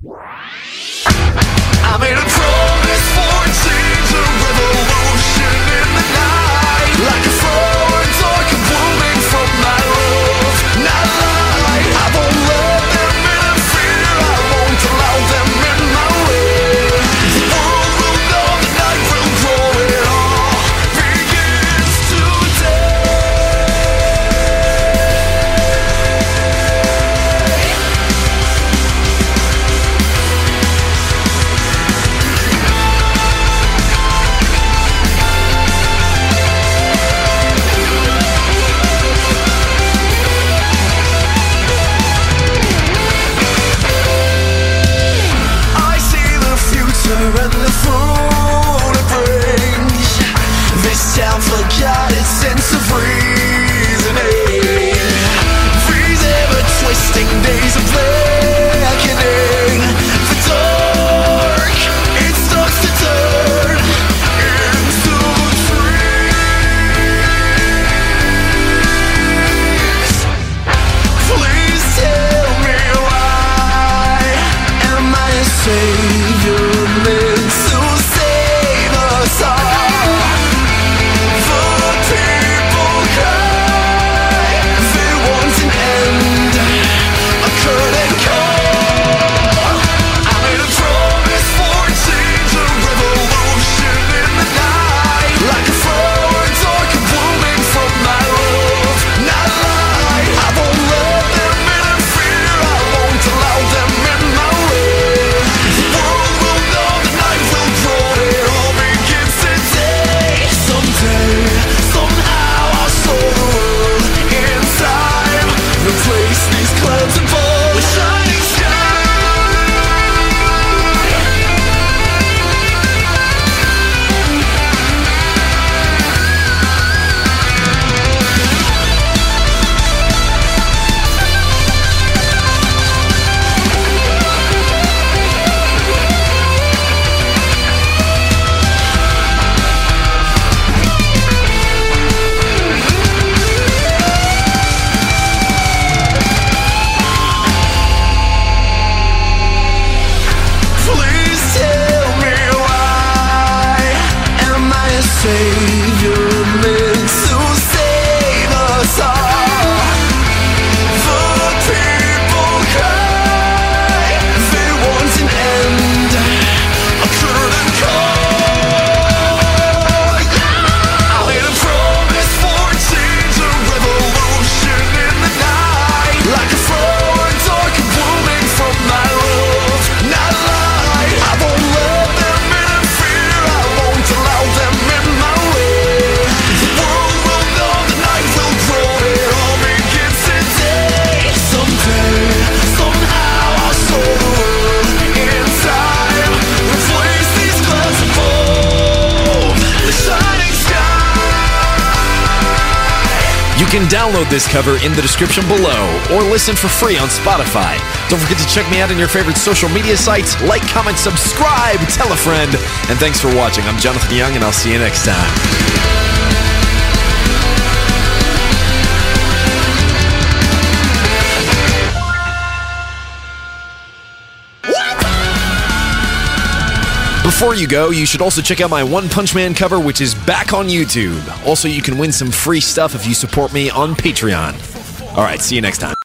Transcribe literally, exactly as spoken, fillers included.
I made a promise for a change, a revolution in the night. Like a flower dark and blooming from my love. Not lie, I won't let them interfere. I won't allow them in my way. The world will know, the night will grow. It all begins today. And the food it brings. This town forgot its sense of reasoning. These ever-twisting days of reckoning. The dark, it starts to turn into trees. Please tell me why am I a savior? Savior meant to save us all. The people cry, they want an end, a curtain call. I made a promise for a change, a revolution in the night. Like a flower dark and blooming from my love. Not lie, I won't let them interfere. I won't allow them in. You can download this cover in the description below or listen for free on Spotify. Don't forget to check me out on your favorite social media sites. Like, comment, subscribe, tell a friend. And thanks for watching. I'm Jonathan Young, and I'll see you next time. Before you go, you should also check out my One Punch Man cover, which is back on YouTube. Also, you can win some free stuff if you support me on Patreon. All right, see you next time.